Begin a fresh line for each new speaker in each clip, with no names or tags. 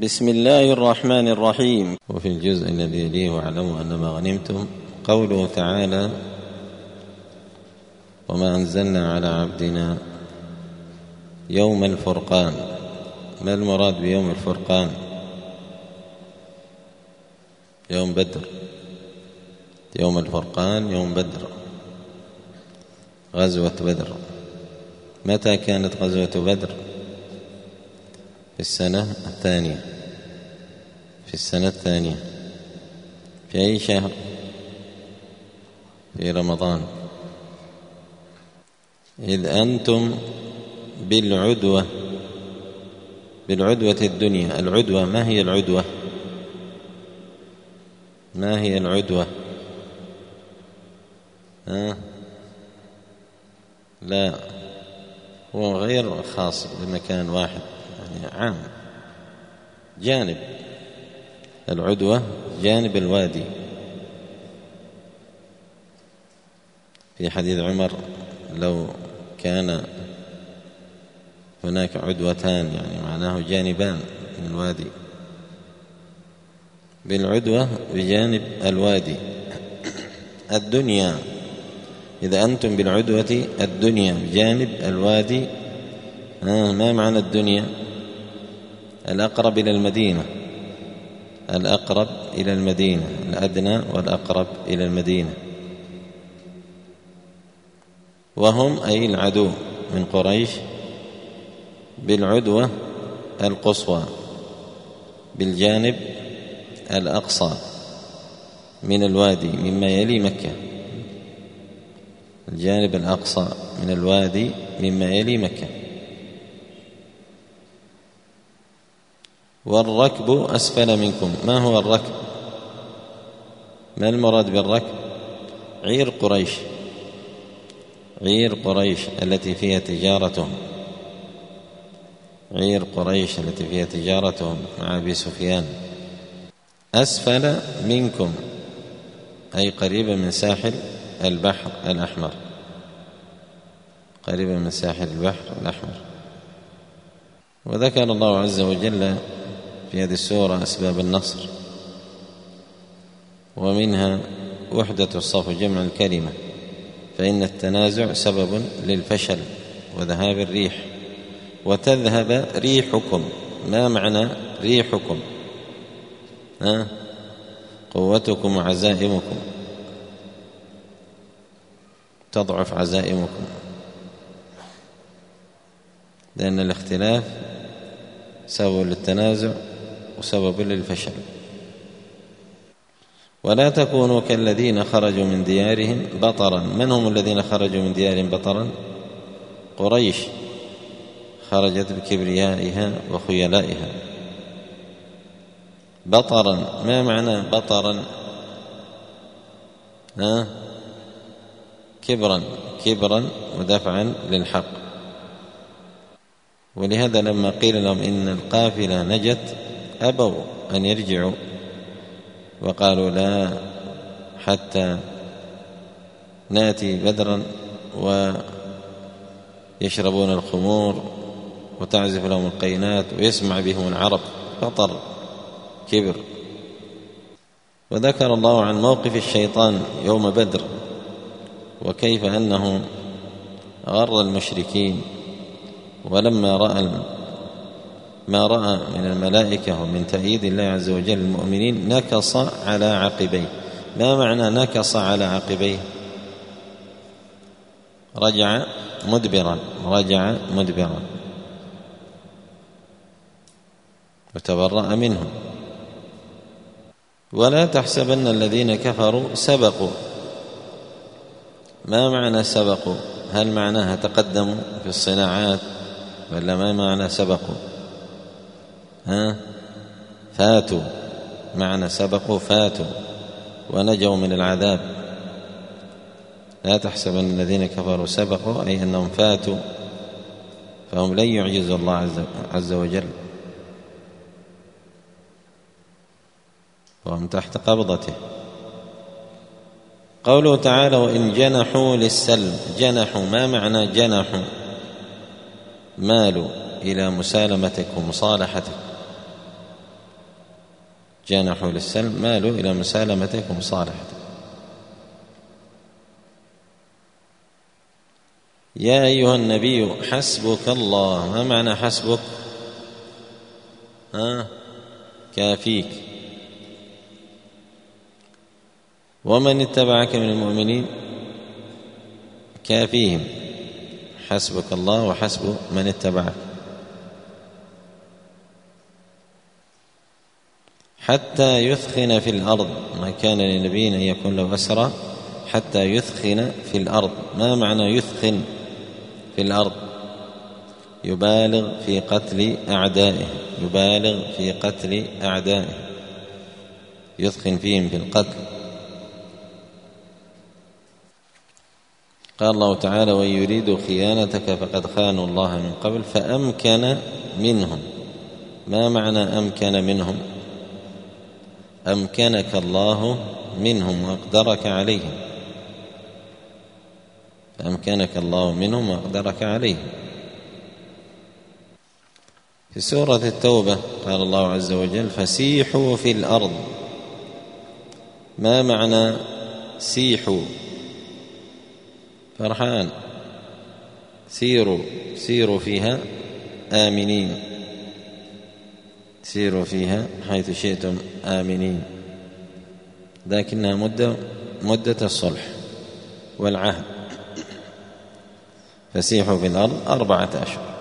بسم الله الرحمن الرحيم. وفي الجزء الذي يليه واعلموا أنما غنمتم قوله تعالى: وما أنزلنا على عبدنا يوم الفرقان. ما المراد بيوم الفرقان؟ يوم بدر، يوم الفرقان يوم بدر، غزوة بدر. متى كانت غزوة بدر؟ في السنة الثانية. في السنة الثانية. في أي شهر؟ في رمضان. إذ أنتم بالعدوة الدنيا. العدوة، ما هي العدوة؟ ما هي العدوة؟ لا، هو غير خاص بمكان واحد، يعني عام. جانب العدوة جانب الوادي. في حديث عمر: لو كان هناك عدوتان، يعني معناه جانبان من الوادي. بالعدوة بجانب الوادي الدنيا. إذا أنتم بالعدوة الدنيا بجانب الوادي. ما معنى الدنيا؟ الأقرب إلى المدينة، الأقرب إلى المدينة، الأدنى والأقرب إلى المدينة. وهم أي العدو من قريش بالعدوة القصوى بالجانب الأقصى من الوادي مما يلي مكة. الجانب الأقصى من الوادي مما يلي مكة. والركب أسفل منكم. ما هو الركب؟ ما المراد بالركب؟ عير قريش، عير قريش التي فيها تجارتهم، عير قريش التي فيها تجارتهم مع أبي سفيان. أسفل منكم أي قريبا من ساحل البحر الأحمر، قريبا من ساحل البحر الأحمر. وذكر الله عز وجل في هذه السورة أسباب النصر، ومنها وحدة الصف، جمع الكلمة، فإن التنازع سبب للفشل وذهاب الريح. وتذهب ريحكم. ما معنى ريحكم؟ قوتكم وعزائمكم، تضعف عزائمكم، لأن الاختلاف سبب للتنازع وسبب للفشل. ولا تكونوا كالذين خرجوا من ديارهم بطرا. من هم الذين خرجوا من ديارهم بطرا؟ قريش خرجت بكبريائها وخيلائها. بطرا، ما معنى بطرا؟ كبرا ودفعا للحق. ولهذا لما قيل لهم إن القافلة نجت أبوا أن يرجعوا، وقالوا لا حتى نأتي بدرا ويشربون الخمور وتعزف لهم القينات ويسمع بهم العرب. بطر، كبر. وذكر الله عن موقف الشيطان يوم بدر، وكيف أنه غر المشركين، ولما رأى ما رأى من الملائكة ومن تأييد الله عز وجل المؤمنين نكص على عقبيه. ما معنى نكص على عقبيه؟ رجع مدبرا، رجع مدبرا وتبرأ منهم. ولا تحسبن الذين كفروا سبقوا. ما معنى سبقوا؟ هل معناها تقدموا في الصناعات، ولا ما معنى سبقوا؟ فاتوا. معنى سبقوا فاتوا ونجوا من العذاب. لا تحسبن الذين كفروا سبقوا أي أنهم فاتوا، فهم لن يعجزوا الله عز وجل، وهم تحت قبضته. قوله تعالى: وإن جنحوا للسلم. جنحوا، ما معنى جنحوا؟ مالوا إلى مسالمتك ومصالحتك. جانحوا للسلم مالوا إلى مسالمتك ومصالحتك. يا أيها النبي حسبك الله. ما معنى حسبك؟ كافيك. ومن اتبعك من المؤمنين كافيهم. حسبك الله وحسب من اتبعك. حتى يثخن في الأرض. ما كان لنبي أن يكون له أسرى حتى يثخن في الأرض. ما معنى يثخن في الأرض؟ يبالغ في قتل أعدائه. يبالغ في قتل أعدائه، يثخن فيهم في القتل. قال الله تعالى: وإن يريدوا خيانتك فقد خانوا الله من قبل فأمكن منهم. ما معنى أمكن منهم؟ أمكنك الله منهم وأقدرك عليهم. فأمكنك الله منهم وأقدرك عليهم. في سورة التوبة قال الله عز وجل: فسيحوا في الأرض. ما معنى سيحوا؟ فرحان. سيروا فيها آمنين. سيروا فيها حيث شئتم آمنين. لكنها مدة الصلح والعهد. فسيحوا في الأرض 4 أشهر.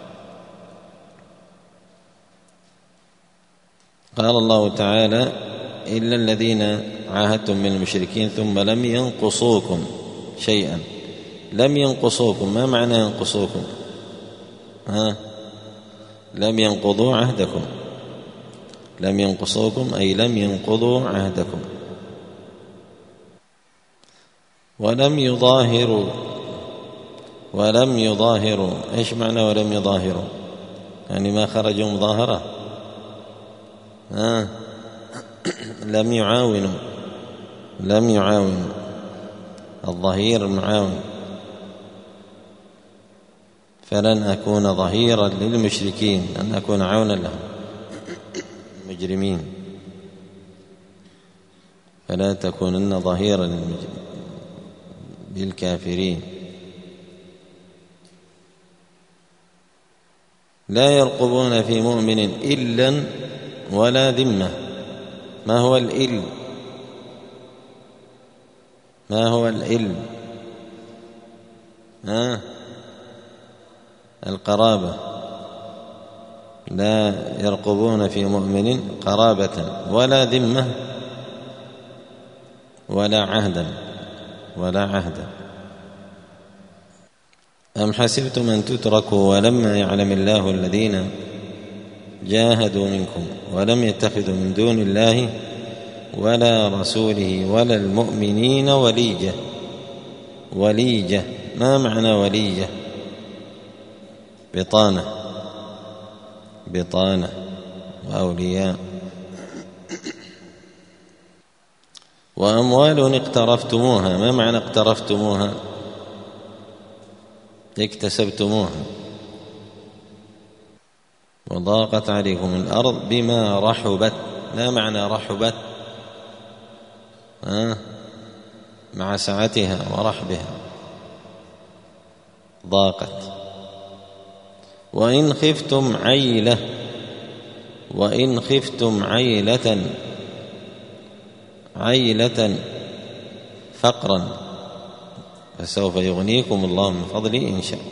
قال الله تعالى: إلا الذين عاهدتم من المشركين ثم لم ينقصوكم شيئا. لم ينقصوكم. ما معنى ينقصوكم؟ لم ينقضوا عهدكم. لم ينقصوكم أي لم ينقضوا عهدكم. ولم يظاهروا. ولم يظاهروا. إيش معنى ولم يظاهروا؟ يعني ما خرجوا مظاهرة. لم يعاونوا. لم يعاونوا. الظهير المعاون. فلن أكون ظهيرا للمشركين، أن أكون عونا لهم المجرمين. فلا تكونن ظهيرا للكافرين. لا يرقبون في مؤمن إلا ولا ذمة. ما هو الإل؟ ما هو الإل؟ القرابة. لا يرقبون في مؤمن قرابة ولا ذمة ولا عهدا. ولا عهدا. أم حسبتم أن تتركوا ولما يعلم الله الذين جاهدوا منكم ولم يتخذوا من دون الله ولا رسوله ولا المؤمنين وليجة. وليجة. ما معنى وليجة؟ بطانة. بطانة وأولياء. وأموال اقترفتموها. ما معنى اقترفتموها؟ اكتسبتموها. وضاقت عليكم الأرض بما رحبت. ما معنى رحبت؟ مع سعتها ورحبها ضاقت. وإن خفتم عيلة. وإن خفتم عيلة فقرا فسوف يغنيكم الله من فضله إن شاء.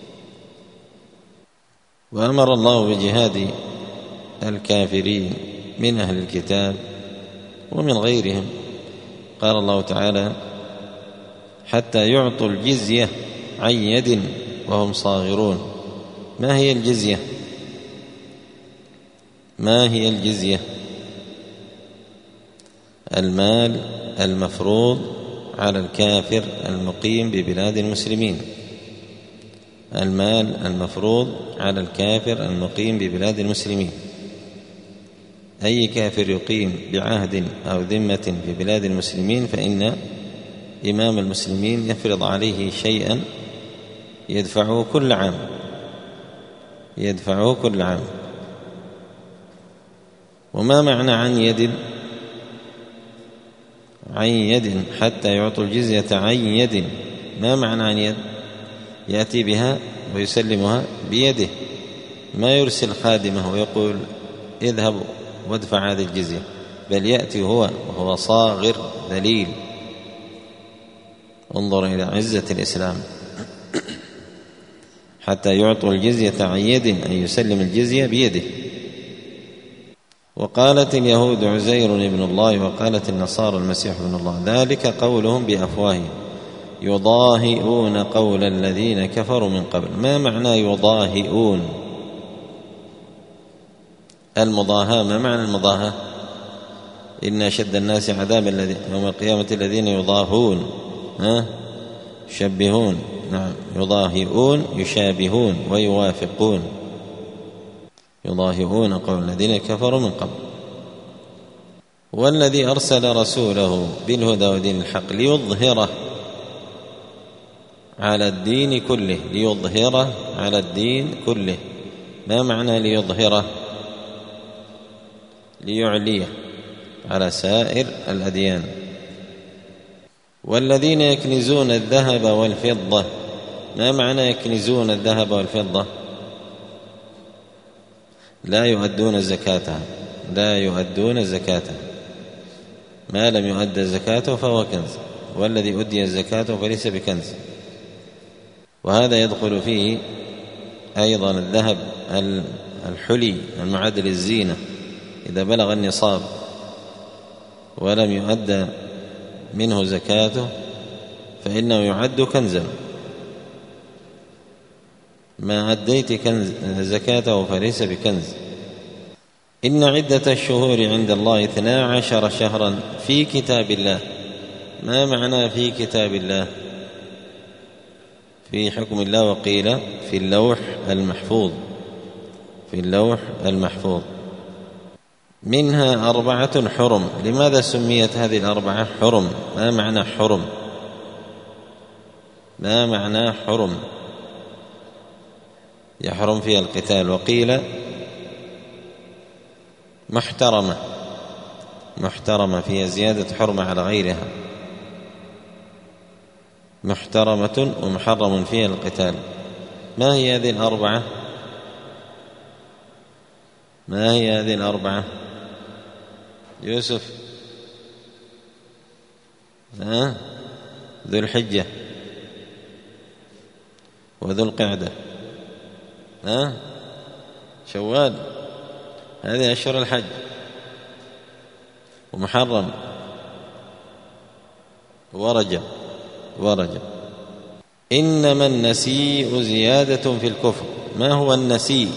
وأمر الله بجهاد الكافرين من أهل الكتاب ومن غيرهم. قال الله تعالى: حتى يعطوا الجزية عن يد وهم صاغرون. ما هي الجزية؟ ما هي الجزية؟ المال المفروض على الكافر المقيم ببلاد المسلمين. المال المفروض على الكافر المقيم ببلاد المسلمين. أي كافر يقيم بعهد أو ذمة في بلاد المسلمين فإن إمام المسلمين يفرض عليه شيئا يدفعه كل عام. وما معنى عن يد حتى يعطوا الجزية عن يد؟ ما معنى عن يد؟ يأتي بها ويسلمها بيده، ما يرسل خادمه ويقول اذهب وادفع هذه الجزية، بل يأتي وهو صاغر ذليل. انظر إلى عزة الإسلام، حتى يعطوا الجزية عن يد، أن يسلم الجزية بيده. وقالت اليهود عزير ابن الله، وقالت النصارى المسيح ابن الله، ذلك قولهم بأفواههم يضاهئون قول الذين كفروا من قبل. ما معنى يضاهئون؟ المضاهاة. ما معنى المضاهاة؟ إن أشد الناس عذابا يوم القيامة الذين يضاهون، يشبهون. نعم، يضاهئون يشابهون ويوافقون. يضاهئون قول الذين كفروا من قبل. والذي أرسل رسوله بالهدى ودين الحق ليظهره على الدين كله. ليظهره على الدين كله. ما معنى ليظهره؟ ليعليه على سائر الأديان. والذين يكنزون الذهب والفضة. ما معنى يكنزون الذهب والفضة؟ لا يؤدون زكاتها. لا يؤدون زكاتها. ما لم يؤد زكاته فهو كنز، والذي أدي زكاته فليس بكنز. وهذا يدخل فيه أيضا الذهب الحلي المعد للزينة، إذا بلغ النصاب ولم يؤد منه زكاته فإنه يعد كنزا. ما أديت زكاته فليس بكنز. إن عدة الشهور عند الله 12 شهرا في كتاب الله. ما معنى في كتاب الله؟ في حكم الله، وقيل في اللوح المحفوظ. في اللوح المحفوظ. منها 4 حرم. لماذا سميت هذه 4 حرم؟ ما معنى حرم؟ ما معنى حرم؟ يحرم فيها القتال. وقيل محترمة. محترمة فيها زيادة حرمة على غيرها. محترمة ومحرم فيها القتال. ما هي هذه 4؟ ما هي هذه 4؟ يوسف؟ ذو الحجة وذو القعدة، شوال، هذه أشهر الحج. ومحرم ورجب. إنما النسيء زيادة في الكفر. ما هو النسيء؟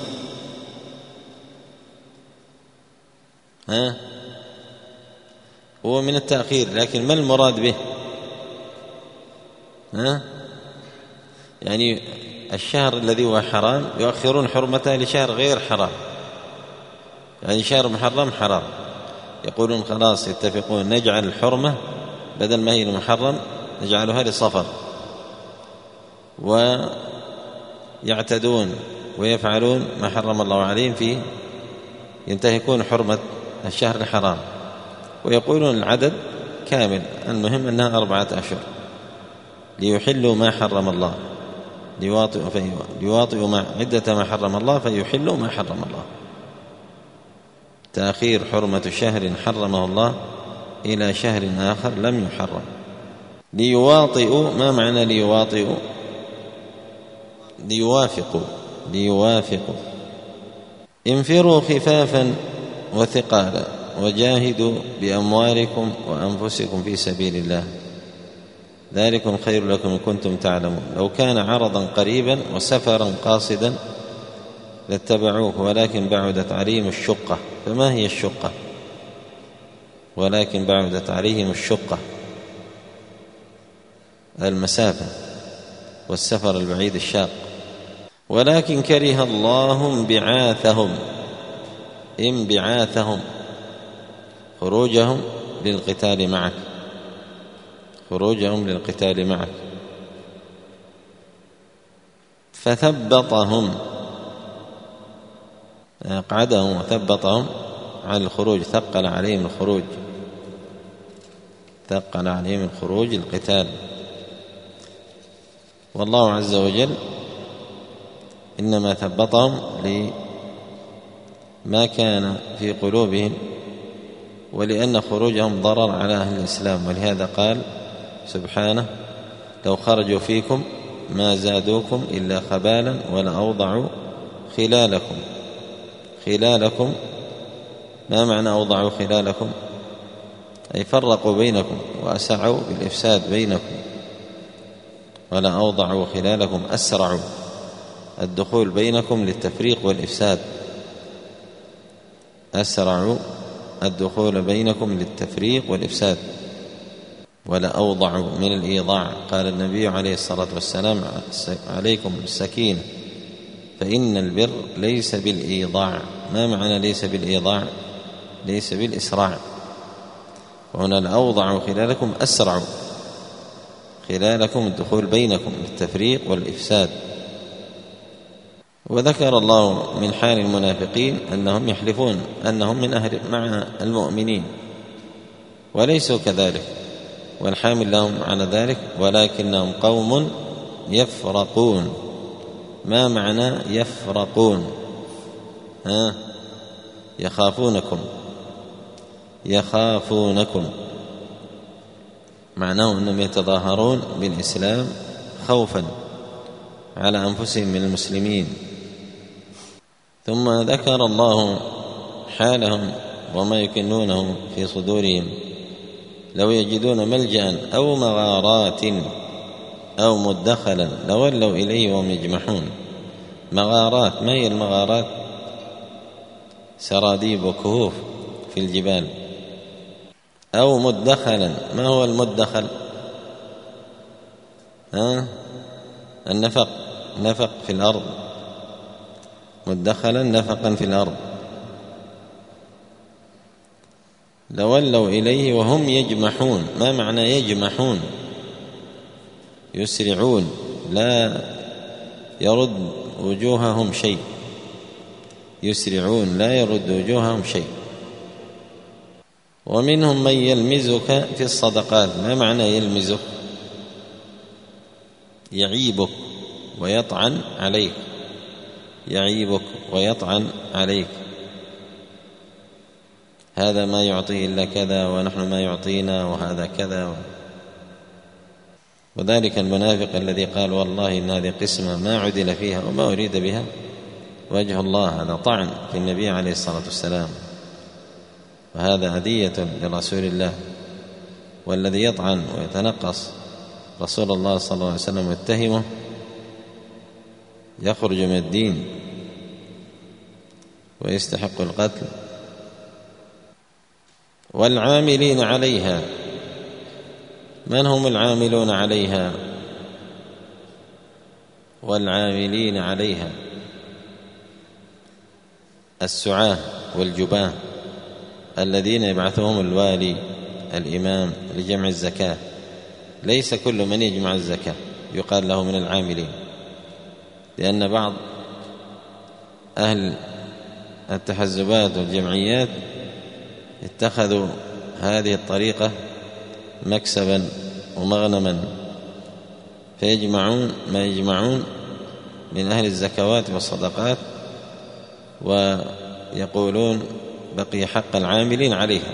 هو من التأخير، لكن ما المراد به؟ يعني الشهر الذي هو حرام يؤخرون حرمته لشهر غير حرام، يعني شهر محرم حرام، يقولون خلاص يتفقون نجعل الحرمة بدل ما هي المحرم نجعلها لصفر، ويعتدون ويفعلون ما حرم الله عليهم فيه، ينتهكون حرمة الشهر الحرام، ويقولون العدد كامل، المهم أنها 4 أشهر ليحلوا ما حرم الله، ليواطئوا عدة ما حرم الله فيحلوا ما حرم الله. تأخير حرمة شهر حرمه الله إلى شهر آخر لم يحرم. ليواطئوا. ما معنى ليواطئوا؟ ليوافقوا. انفروا خفافا وثقالا وجاهدوا بأموالكم وأنفسكم في سبيل الله، ذلكم خير لكم إن كنتم تعلمون. لو كان عرضا قريبا وسفرا قاصدا لاتبعوه، ولكن بعدت عليهم الشقة. فما هي الشقة؟ ولكن بعدت عليهم الشقة، المسافة والسفر البعيد الشاق. ولكن كره الله انبعاثهم خروجهم للقتال معك، فثبطهم، أقعدهم وثبطهم عن الخروج، ثقل عليهم الخروج القتال. والله عز وجل إنما ثبطهم لما كان في قلوبهم، ولأن خروجهم ضرر على أهل الإسلام، ولهذا قال سبحانه: لو خرجوا فيكم ما زادوكم إلا خبالا ولأوضعوا خلالكم. خلالكم ما معنى أوضعوا خلالكم؟ أي فرقوا بينكم وأسعوا بالإفساد بينكم. ولا أوضعوا خلالكم أسرعوا الدخول بينكم للتفريق والإفساد، أسرعوا الدخول بينكم للتفريق والإفساد. ولا أوضعوا من الإيضاع. قال النبي عليه الصلاة والسلام: عليكم السكينة فإن البر ليس بالإيضاع. ما معنى ليس بالإيضاع؟ ليس بالإسراع. وهنا الأوضع خلالكم أسرع خلالكم الدخول بينكم للتفريق والإفساد. وذكر الله من حال المنافقين أنهم يحلفون أنهم من أهل مع المؤمنين وليسوا كذلك، والحامل لهم على ذلك: ولكنهم قوم يفرقون. ما معنى يفرقون؟ يخافونكم. معناه أنهم يتظاهرون بالإسلام خوفا على أنفسهم من المسلمين. ثم ذكر الله حالهم وما يكنونه في صدورهم: لو يجدون ملجأ أو مغارات أو مدخلا لولوا إليه وهم يجمحون. مغارات، ما هي المغارات؟ سراديب وكهوف في الجبال. أو مدخلا، ما هو المدخل؟ النفق، نفق في الأرض. مدخلا نفقا في الأرض. لولوا إليه وهم يجمحون. ما معنى يجمحون؟ يسرعون، لا يرد وجوههم شيء. يسرعون لا يرد وجوههم شيء. ومنهم من يلمزك في الصدقات. ما معنى يلمزك؟ يعيبك ويطعن عليك. يعيبك ويطعن عليك: هذا ما يعطيه إلا كذا، ونحن ما يعطينا، وهذا كذا. وذلك المنافق الذي قال: والله إن هذه قسمة ما عدل فيها وما أريد بها وجه الله. هذا طعن في النبي عليه الصلاة والسلام، وهذا أذية لرسول الله. والذي يطعن ويتنقص رسول الله صلى الله عليه وسلم ويتهمه يخرج من الدين ويستحق القتل. والعاملين عليها. من هم العاملون عليها؟ والعاملين عليها السعاة والجباه الذين يبعثهم الوالي الإمام لجمع الزكاة. ليس كل من يجمع الزكاة يقال له من العاملين، لأن بعض أهل التحزبات والجمعيات اتخذوا هذه الطريقة مكسبا ومغنما، فيجمعون ما يجمعون من أهل الزكوات والصدقات ويقولون بقي حق العاملين عليها.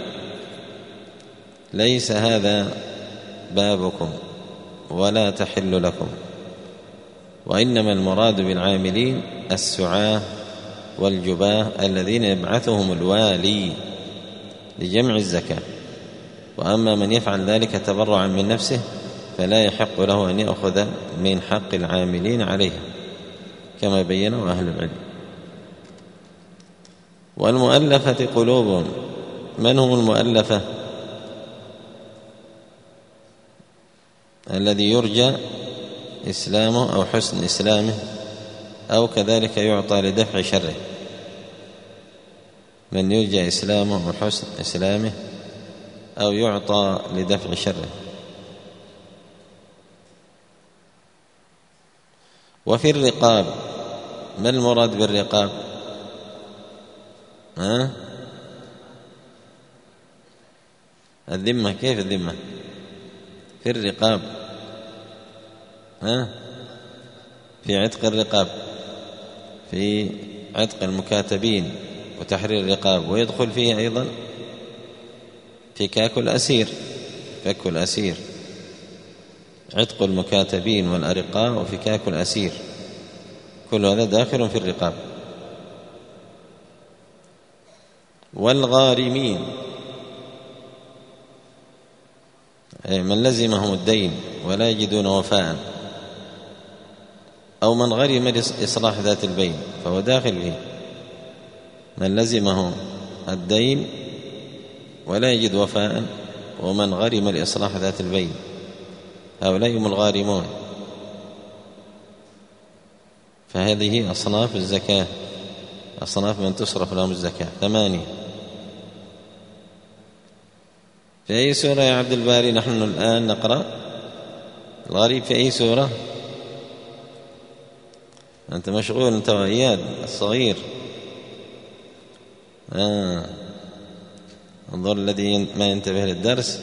ليس هذا بابكم ولا تحل لكم، وإنما المراد بالعاملين السعاة والجباه الذين يبعثهم الوالي لجمع الزكاة. وأما من يفعل ذلك تبرعا من نفسه فلا يحق له أن يأخذ من حق العاملين عليها، كما بينه أهل العلم. والمؤلفة قلوبهم. من هم المؤلفة؟ الذي يرجى إسلامه أو حسن إسلامه، أو كذلك يعطى لدفع شره. من يرجى إسلامه وحسن إسلامه أو يعطى لدفع شره. وفي الرقاب. ما المراد بالرقاب؟ الذمة كيف الذمة؟ في الرقاب، في عتق الرقاب، في عتق المكاتبين وتحرير الرقاب، ويدخل فيه أيضا فكاك الأسير، فك الأسير، عتق المكاتبين والأرقاء وفكاك الأسير، كل هذا داخل في الرقاب. والغارمين من لزمهم الدين ولا يجدون وفاء، أو من غرم إصلاح ذات البين فهو داخل فيه. من لزمه الدين ولا يجد وفاء، ومن غرم الإصلاح ذات البين، هؤلاء هم الغارمون. فهذه أصناف الزكاة، أصناف من تصرف لهم الزكاة 8. في أي سورة يا عبد الباري نحن الآن نقرأ الغريب؟ في أي سورة؟ أنت مشغول أنت وإياد الصغير. انظر الذي ما ينتبه للدرس.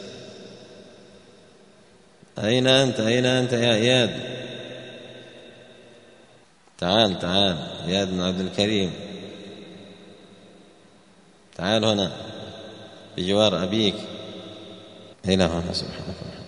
أين أنت يا إياد؟ تعال إياد بن عبد الكريم، تعال هنا بجوار أبيك. إلى هنا سبحانك.